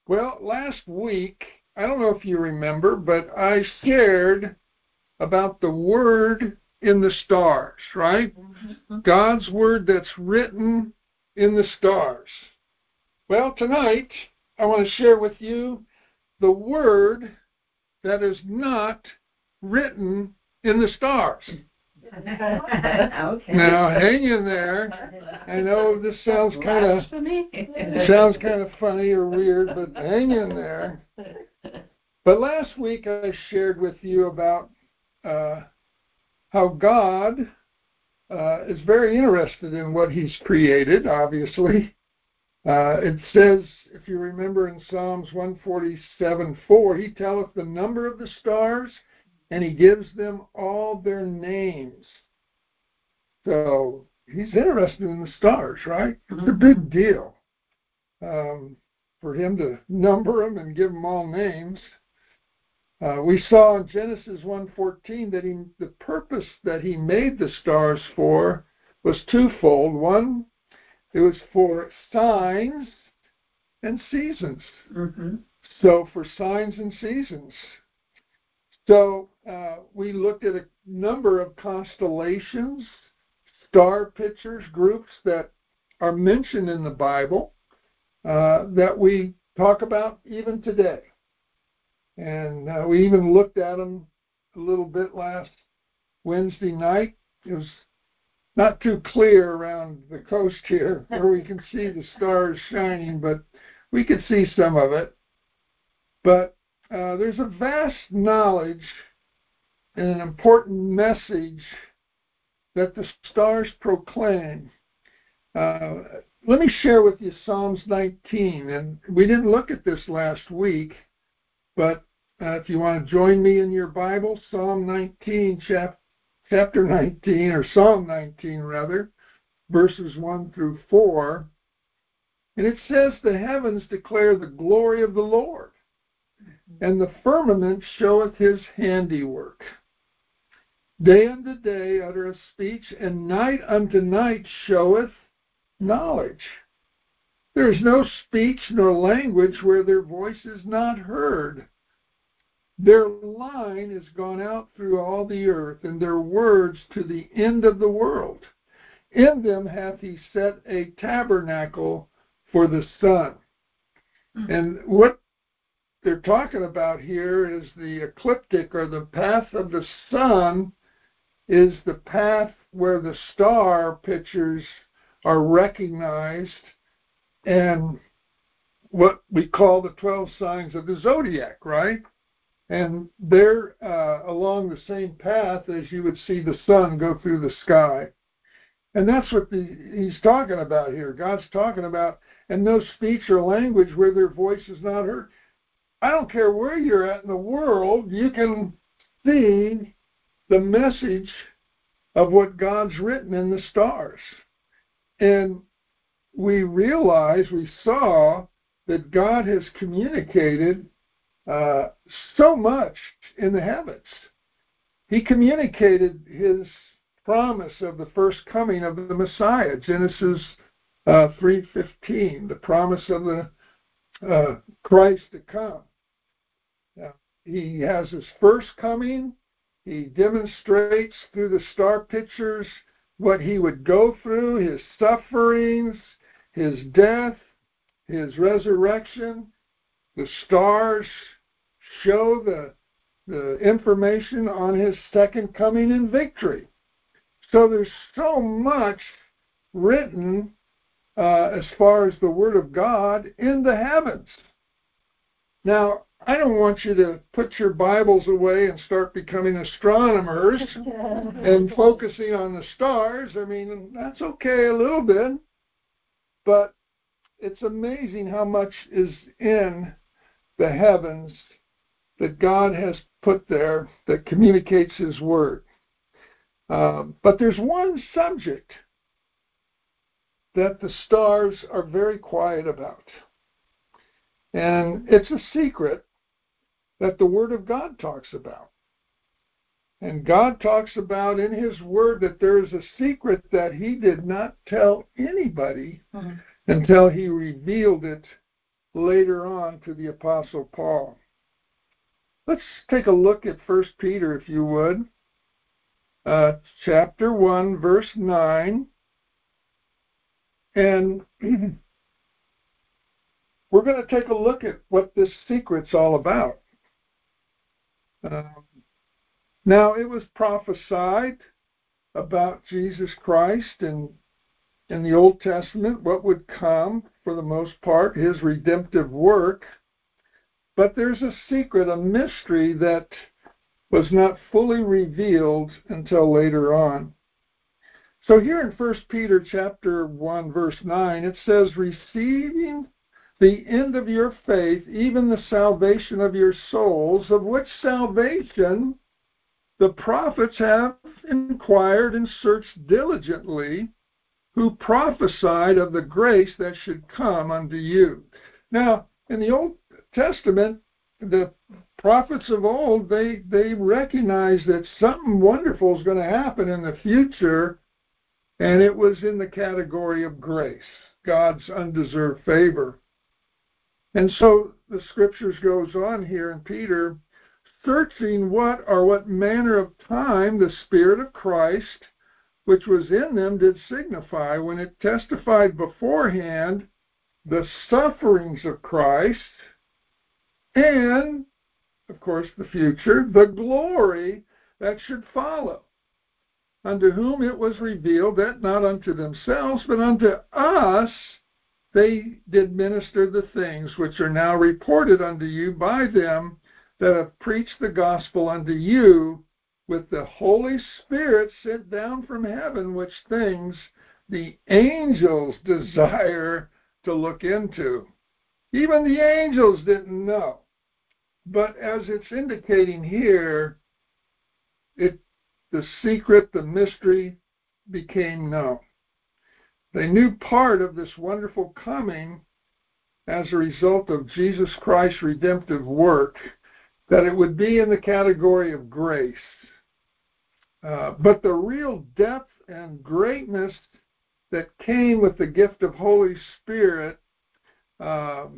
Well, last week, I don't know if you remember, but I shared about the word in the stars, right? Mm-hmm. God's word that's written in the stars. Well, tonight, I want to share with you the word that is not written in the stars. Okay. Now, hang in there. I know this sounds kind of funny or weird, but hang in there. But last week I shared with you about how God is very interested in what He's created, obviously. It says, if you remember in Psalms 147:4, He telleth the number of the stars, and He gives them all their names. So He's interested in the stars, right? It's a big deal for Him to number them and give them all names. We saw in Genesis 1:14 that the purpose that He made the stars for was twofold. One, it was for signs and seasons. Mm-hmm. So for signs and seasons. So we looked at a number of constellations, star pictures, groups that are mentioned in the Bible that we talk about even today. And we even looked at them a little bit last Wednesday night. It was not too clear around the coast here where we can see the stars shining, but we could see some of it. But there's a vast knowledge and an important message that the stars proclaim. Let me share with you Psalms 19. And we didn't look at this last week, but if you want to join me in your Bible, Psalm 19, chapter 19, or Psalm 19 rather, verses 1 through 4. And it says, the heavens declare the glory of the Lord, and the firmament showeth His handiwork. Day unto day uttereth speech, and night unto night showeth knowledge. There is no speech nor language where their voice is not heard. Their line is gone out through all the earth, and their words to the end of the world. In them hath He set a tabernacle for the sun. And what they're talking about here is the ecliptic, or the path of the sun, is the path where the star pictures are recognized, and what we call the 12 signs of the zodiac, right? And they're along the same path as you would see the sun go through the sky. And that's what He's talking about here. God's talking about, and no speech or language where their voice is not heard. I don't care where you're at in the world, you can see the message of what God's written in the stars. And we saw that God has communicated so much in the heavens. He communicated His promise of the first coming of the Messiah, Genesis 3:15, the promise of the Christ to come. He has His first coming. He demonstrates through the star pictures what He would go through, His sufferings, His death, His resurrection. The stars show the information on His second coming in victory. So there's so much written as far as the Word of God in the heavens. Now, I don't want you to put your Bibles away and start becoming astronomers and focusing on the stars. I mean, that's okay a little bit, but it's amazing how much is in the heavens that God has put there that communicates His Word. But there's one subject that the stars are very quiet about. And it's a secret that the Word of God talks about. And God talks about in His Word that there is a secret that He did not tell anybody until He revealed it later on to the Apostle Paul. Let's take a look at 1 Peter, if you would. Chapter 1, verse 9. And we're going to take a look at what this secret's all about. Now, it was prophesied about Jesus Christ in the Old Testament, what would come, for the most part, his redemptive work. But there's a secret, a mystery that was not fully revealed until later on. So here in 1 Peter chapter 1, verse 9, it says, receiving the end of your faith, even the salvation of your souls, of which salvation the prophets have inquired and searched diligently, who prophesied of the grace that should come unto you. Now, in the Old Testament, the prophets of old, they recognized that something wonderful is going to happen in the future, and it was in the category of grace, God's undeserved favor. And so the scriptures goes on here in Peter, searching what manner of time the Spirit of Christ, which was in them, did signify, when it testified beforehand the sufferings of Christ, and, of course, the future, the glory that should follow, unto whom it was revealed that not unto themselves, but unto us they did minister the things which are now reported unto you by them that have preached the gospel unto you, with the Holy Spirit sent down from heaven, which things the angels desire to look into. Even the angels didn't know. But as it's indicating here, the secret, the mystery became known. They knew part of this wonderful coming as a result of Jesus Christ's redemptive work, that it would be in the category of grace. But the real depth and greatness that came with the gift of Holy Spirit, that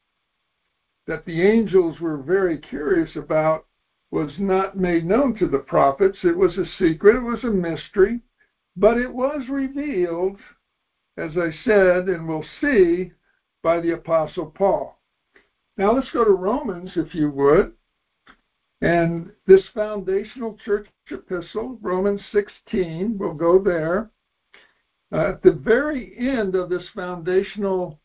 the angels were very curious about, was not made known to the prophets. It was a secret, it was a mystery, but it was revealed, as I said, and we'll see, by the Apostle Paul. Now let's go to Romans, if you would. And this foundational church epistle, Romans 16, we'll go there. At the very end of this foundational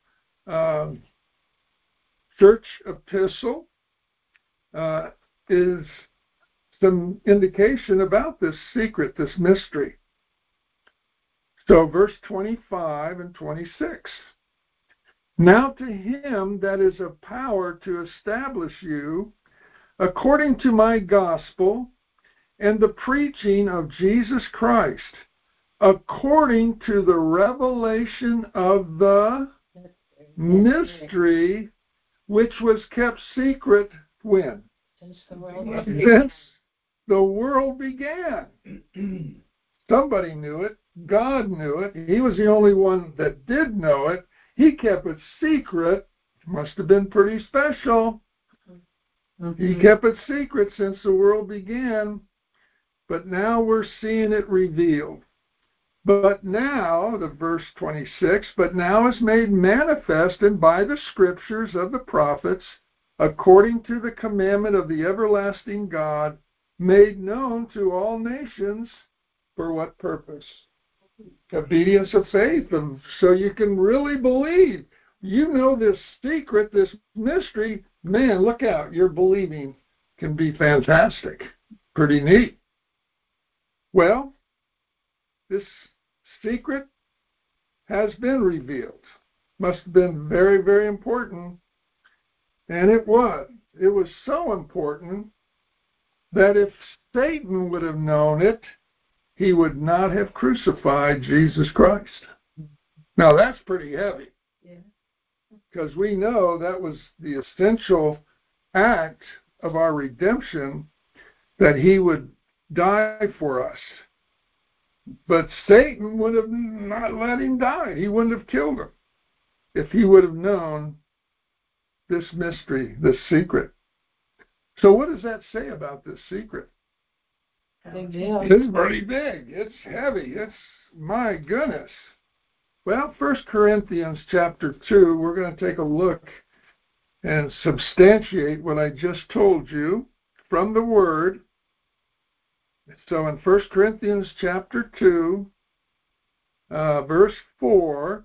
church epistle is some indication about this secret, this mystery. So verse 25 and 26. Now to him that is of power to establish you, according to my gospel and the preaching of Jesus Christ, according to the revelation of the mystery which was kept secret when? Since the world began. Somebody knew it. God knew it. He was the only one that did know it. He kept it secret. Must have been pretty special. He kept it secret since the world began, but now we're seeing it revealed. But now, the verse 26, but now is made manifest and by the scriptures of the prophets, according to the commandment of the everlasting God, made known to all nations, for what purpose? Obedience of faith, so you can really believe. You know this secret, this mystery. Man, look out. Your believing can be fantastic. Pretty neat. Well, this secret has been revealed. Must have been very, very important. And it was. It was so important that if Satan would have known it, he would not have crucified Jesus Christ. Now, that's pretty heavy. Yeah. Because we know that was the essential act of our redemption, that he would die for us. But Satan would have not let him die. He wouldn't have killed him if he would have known this mystery, this secret. So what does that say about this secret? Big deal. It's pretty big. It's heavy. It's, my goodness. Well, 1 Corinthians chapter 2, we're going to take a look and substantiate what I just told you from the Word. So in 1 Corinthians chapter 2, verse 4,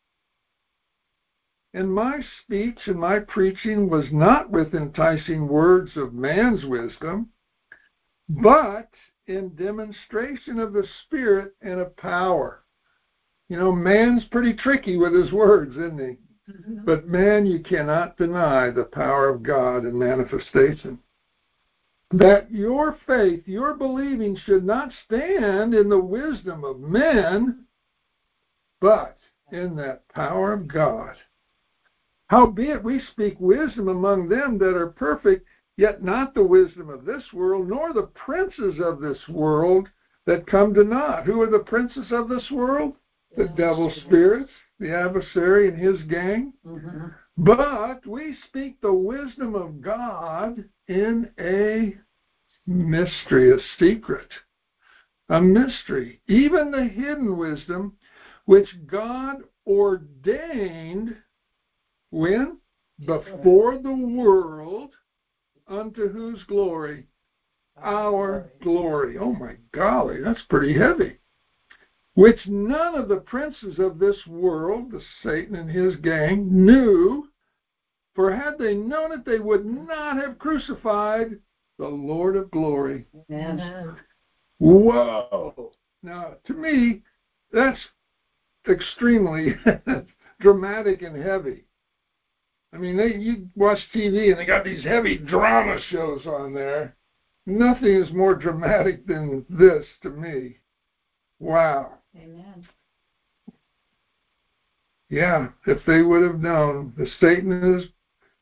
"And my speech and my preaching was not with enticing words of man's wisdom, but in demonstration of the Spirit and of power." You know, man's pretty tricky with his words, isn't he? But man, you cannot deny the power of God in manifestation. "That your faith, your believing, should not stand in the wisdom of men, but in that power of God. Howbeit we speak wisdom among them that are perfect, yet not the wisdom of this world, nor the princes of this world that come to naught." Who are the princes of this world? The devil spirits, the adversary and his gang. "But we speak the wisdom of God in a mystery," a secret, a mystery, "even the hidden wisdom which God ordained when? Before the world, unto whose glory? Our glory." Oh my golly, that's pretty heavy. "Which none of the princes of this world," the Satan and his gang, "knew, for had they known it, they would not have crucified the Lord of glory." Amen. Whoa! Now, to me, that's extremely dramatic and heavy. I mean, you watch TV and they got these heavy drama shows on there. Nothing is more dramatic than this to me. Wow. Amen. Yeah, if they would have known, the Satan and his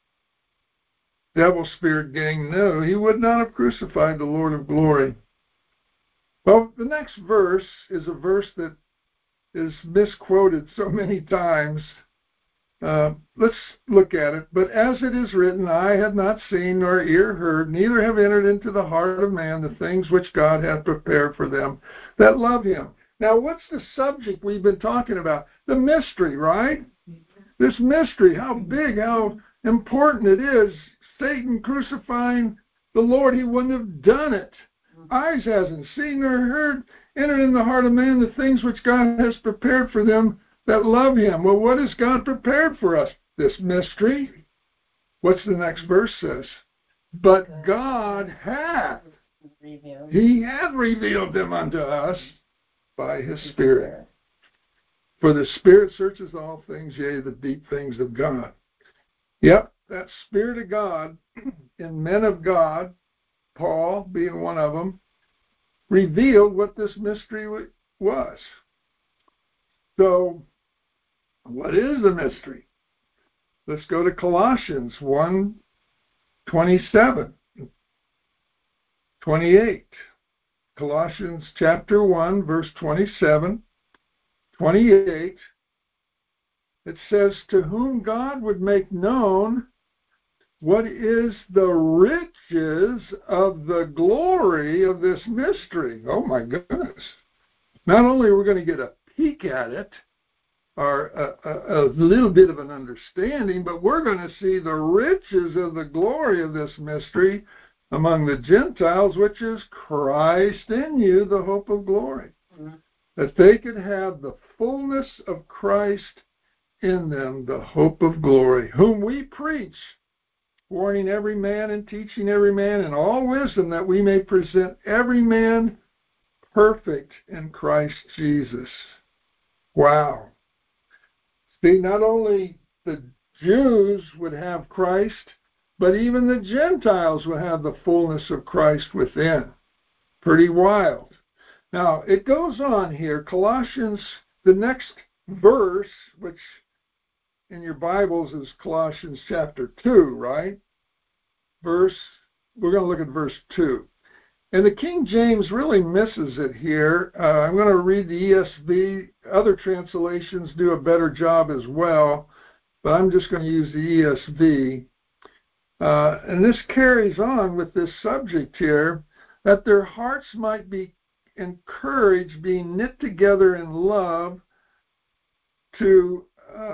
devil spirit gang knew, he would not have crucified the Lord of glory. Well, the next verse is a verse that is misquoted so many times. Let's look at it. "But as it is written, eye hath not seen, nor ear heard, neither have entered into the heart of man the things which God hath prepared for them that love him." Now, what's the subject we've been talking about? The mystery, right? This mystery, how big, how important it is. Satan crucifying the Lord, he wouldn't have done it. Eyes hasn't seen nor heard, entered in the heart of man the things which God has prepared for them that love him. Well, what has God prepared for us? This mystery. What's the next verse says? "But God hath," he hath revealed them unto us by his Spirit. "For the Spirit searches all things, yea, the deep things of God." Yep, that Spirit of God in men of God, Paul being one of them, revealed what this mystery was. So, what is the mystery? Let's go to Colossians 1:27, 28. Colossians chapter 1, verse 27, 28. It says, "To whom God would make known what is the riches of the glory of this mystery." Oh my goodness. Not only are we going to get a peek at it, or a little bit of an understanding, but we're going to see the riches of the glory of this mystery among the Gentiles, which is Christ in you, the hope of glory. That they could have the fullness of Christ in them, the hope of glory, whom we preach, warning every man and teaching every man in all wisdom, that we may present every man perfect in Christ Jesus. Wow. See, not only the Jews would have Christ, but even the Gentiles would have the fullness of Christ within. Pretty wild. Now, it goes on here, Colossians, the next verse, which in your Bibles is Colossians chapter 2, right? We're going to look at verse 2. And the King James really misses it here. I'm going to read the ESV. Other translations do a better job as well, but I'm just going to use the ESV. And this carries on with this subject here, that their hearts might be encouraged, being knit together in love, to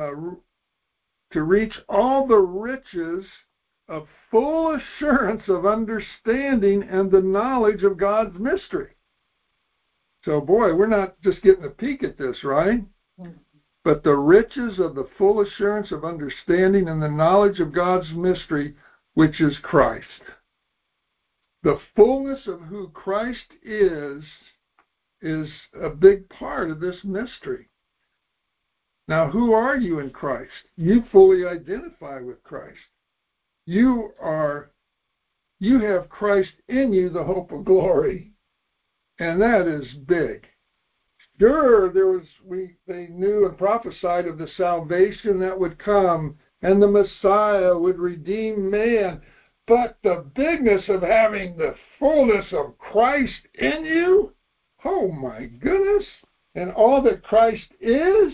reach all the riches of full assurance of understanding and the knowledge of God's mystery. So, boy, we're not just getting a peek at this, right? But the riches of the full assurance of understanding and the knowledge of God's mystery, which is Christ. The fullness of who Christ is a big part of this mystery. Now, who are you in Christ? You fully identify with Christ. You have Christ in you, the hope of glory. And that is big. Sure, they knew and prophesied of the salvation that would come, and the Messiah would redeem man. But the bigness of having the fullness of Christ in you, oh my goodness, and all that Christ is,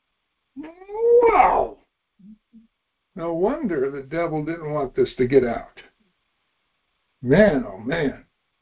wow! No wonder the devil didn't want this to get out. Man, oh man.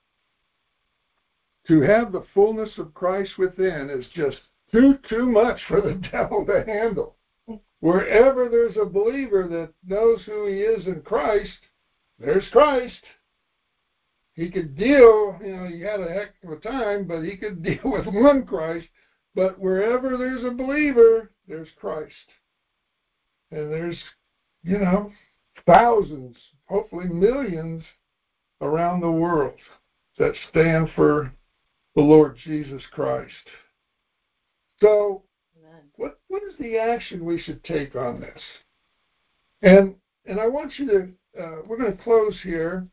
To have the fullness of Christ within is just too much for the devil to handle. Wherever there's a believer that knows who he is in Christ, there's Christ. He could deal, he had a heck of a time, but he could deal with one Christ. But wherever there's a believer, there's Christ. And there's, thousands, hopefully millions around the world that stand for the Lord Jesus Christ. So, what is the action we should take on this? And I want you to, we're going to close here.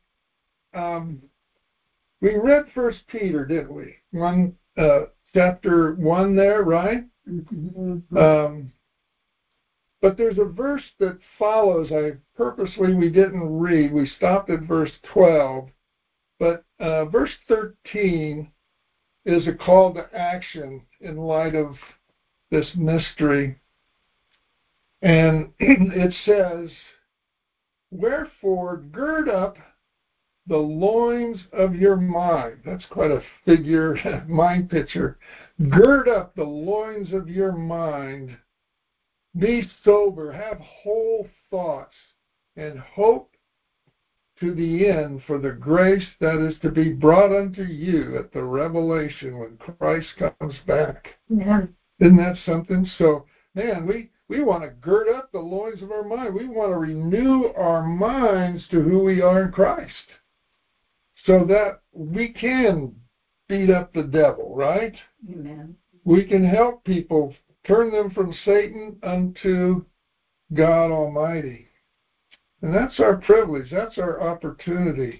We read 1 Peter, didn't we? Chapter 1 there, right? Mm-hmm. But there's a verse that follows. We didn't read. We stopped at verse 12. But verse 13 is a call to action in light of this mystery. And it says, "Wherefore gird up the loins of your mind." That's quite a mind picture. Gird up the loins of your mind. Be sober, have whole thoughts, and hope to the end for the grace that is to be brought unto you at the revelation when Christ comes back. Yeah. Isn't that something? So, man, we want to gird up the loins of our mind. We want to renew our minds to who we are in Christ so that we can beat up the devil, right? Amen. We can help people, turn them from Satan unto God Almighty. And that's our privilege. That's our opportunity.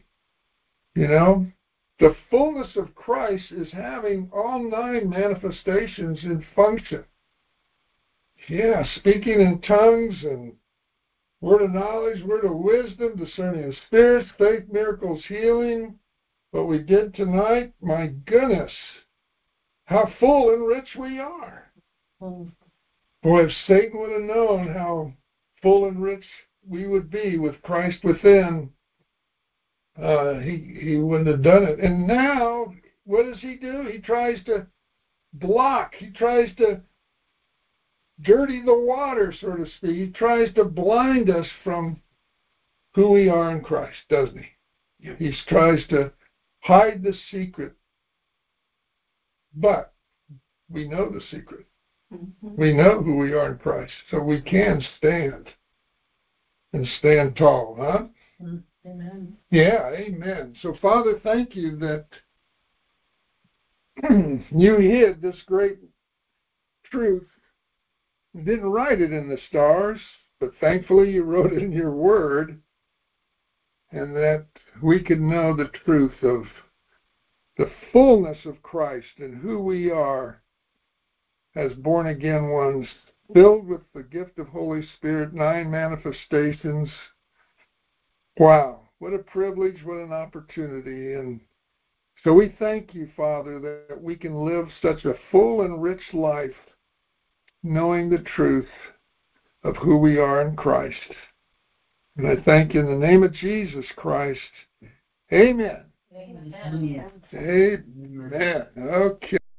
The fullness of Christ is having all 9 manifestations in function. Yeah, speaking in tongues and word of knowledge, word of wisdom, discerning of spirits, faith, miracles, healing. What we did tonight, my goodness, how full and rich we are. Boy, if Satan would have known how full and rich we would be with Christ within, he wouldn't have done it. And now, what does he do? He tries to block. He tries to dirty the water, so to speak. He tries to blind us from who we are in Christ, doesn't he? He tries to hide the secret. But we know the secret. Mm-hmm. We know who we are in Christ, so we can stand and stand tall, huh? Amen. Yeah, amen. So, Father, thank you that you hid this great truth. You didn't write it in the stars, but thankfully you wrote it in your word, and that we could know the truth of the fullness of Christ and who we are as born-again ones, filled with the gift of Holy Spirit, 9 manifestations. Wow, what a privilege, what an opportunity. And so we thank you, Father, that we can live such a full and rich life knowing the truth of who we are in Christ. And I thank you in the name of Jesus Christ. Amen. Amen. Amen. Okay.